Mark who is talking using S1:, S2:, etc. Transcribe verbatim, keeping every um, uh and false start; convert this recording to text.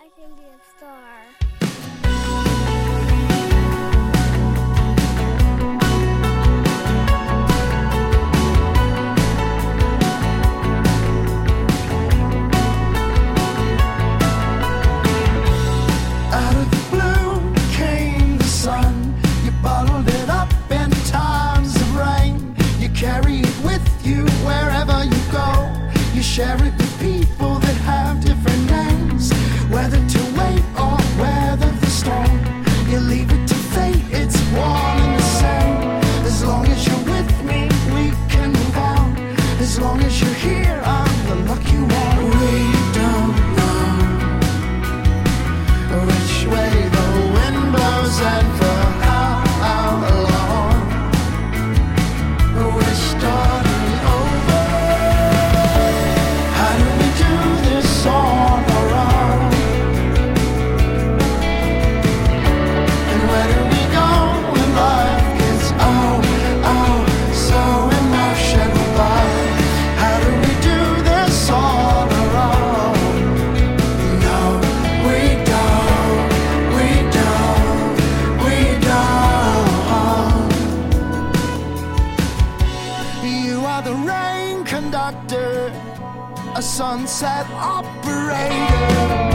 S1: I can be a star.
S2: Carry it with you wherever you go. You share it with people that have different names. Whether to wait or weather the storm, you leave it to fate, it's one and the same. As long as you're with me, we can move on. As long as you're here, I'm the lucky one. We don't know which way the wind blows and for how, how long. We're starting over. How do we do this on our own? And where do we go when life gets oh, oh, so emotional? But how do we do this on our own? No, we don't, we don't, we don't. You are the rain conductor, a sunset operator.